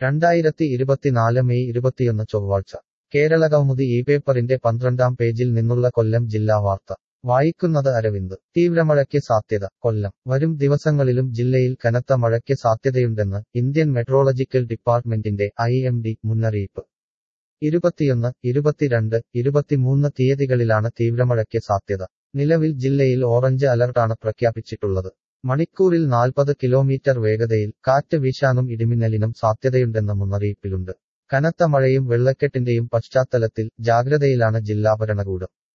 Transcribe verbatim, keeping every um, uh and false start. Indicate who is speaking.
Speaker 1: രണ്ടായിരത്തി ഇരുപത്തിനാല് മെയ് ഇരുപത്തിയൊന്ന് ചൊവ്വാഴ്ച കേരളകൗമുദി ഈ പേപ്പറിന്റെ പന്ത്രണ്ടാം പേജിൽ നിന്നുള്ള കൊല്ലം ജില്ലാ വാർത്ത വായിക്കുന്നത് അരവിന്ദ്. തീവ്രമഴയ്ക്ക് സാധ്യത കൊല്ലം. വരും ദിവസങ്ങളിലും ജില്ലയിൽ കനത്ത മഴയ്ക്ക് സാധ്യതയുണ്ടെന്ന് ഇന്ത്യൻ മെട്രോളജിക്കൽ ഡിപ്പാർട്ട്മെന്റിന്റെ ഐ എം ഡി മുന്നറിയിപ്പ്. ഇരുപത്തിയൊന്ന്, ഇരുപത്തിരണ്ട്, ഇരുപത്തിമൂന്ന് തീയതികളിലാണ് തീവ്രമഴയ്ക്ക് സാധ്യത. നിലവിൽ ജില്ലയിൽ ഓറഞ്ച് അലർട്ടാണ് പ്രഖ്യാപിച്ചിട്ടുള്ളത്. മണിക്കൂറിൽ നാൽപ്പത് കിലോമീറ്റർ വേഗതയിൽ കാറ്റ് വീശാനും ഇടിമിന്നലിനും സാധ്യതയുണ്ടെന്ന മുന്നറിയിപ്പിലുണ്ട്. കനത്ത മഴയും വെള്ളക്കെട്ടിന്റെയും പശ്ചാത്തലത്തിൽ ജാഗ്രതയിലാണ് ജില്ലാ ഭരണകൂടം.